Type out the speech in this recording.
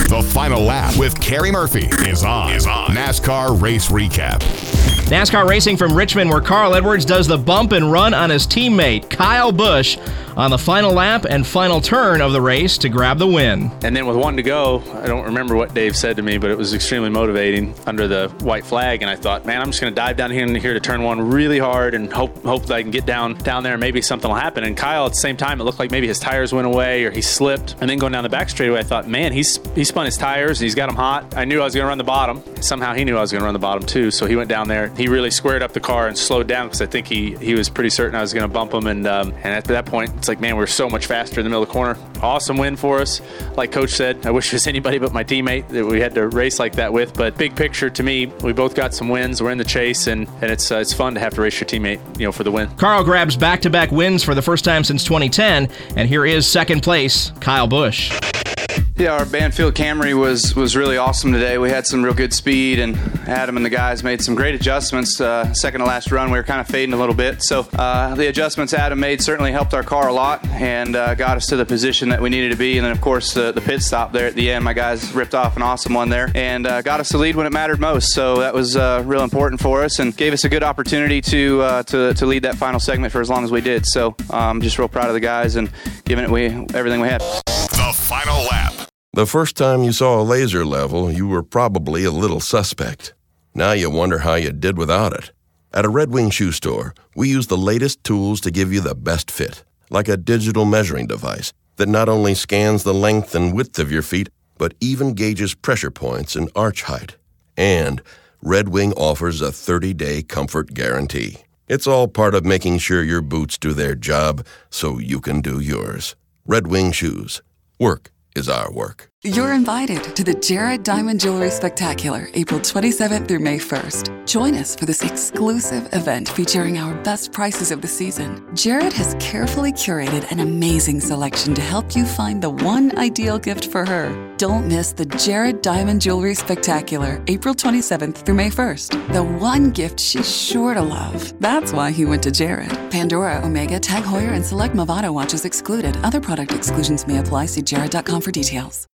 The Final Lap with Kerry Murphy is on. NASCAR Race Recap. NASCAR racing from Richmond, where Carl Edwards does the bump and run on his teammate, Kyle Busch, on the final lap and final turn of the race to grab the win. And then with one to go, I don't remember what Dave said to me, but it was extremely motivating under the white flag. And I thought, man, I'm just going to dive down here to turn one really hard and hope that I can get down there and maybe something will happen. And Kyle, at the same time, it looked like maybe his tires went away or he slipped. And then going down the back straightaway, I thought, man, he spun his tires and he's got them hot. I knew I was going to run the bottom. Somehow he knew I was going to run the bottom too. So he went down there. He really squared up the car and slowed down because I think he was pretty certain I was going to bump him. And at that point, it's like, man, we're so much faster in the middle of the corner. Awesome win for us. Like Coach said, I wish it was anybody but my teammate that we had to race like that with. But big picture to me, we both got some wins. We're in the chase, and it's fun to have to race your teammate, for the win. Carl grabs back-to-back wins for the first time since 2010, and here is second place, Kyle Busch. Yeah, our Banfield Camry was really awesome today. We had some real good speed, and Adam and the guys made some great adjustments. Second to last run, we were kind of fading a little bit. So the adjustments Adam made certainly helped our car a lot and got us to the position that we needed to be. And then, of course, the pit stop there at the end, my guys ripped off an awesome one there and got us the lead when it mattered most. So that was real important for us and gave us a good opportunity to lead that final segment for as long as we did. So I'm just real proud of the guys and giving it everything we had. The Final Lap. The first time you saw a laser level, you were probably a little suspect. Now you wonder how you did without it. At a Red Wing shoe store, we use the latest tools to give you the best fit, like a digital measuring device that not only scans the length and width of your feet, but even gauges pressure points and arch height. And Red Wing offers a 30-day comfort guarantee. It's all part of making sure your boots do their job so you can do yours. Red Wing shoes. Work is our work. You're invited to the Jared Diamond Jewelry Spectacular, April 27th through May 1st. Join us for this exclusive event featuring our best prices of the season. Jared has carefully curated an amazing selection to help you find the one ideal gift for her. Don't miss the Jared Diamond Jewelry Spectacular, April 27th through May 1st. The one gift she's sure to love. That's why he went to Jared. Pandora, Omega, Tag Heuer, and select Movado watches excluded. Other product exclusions may apply. See jared.com for details.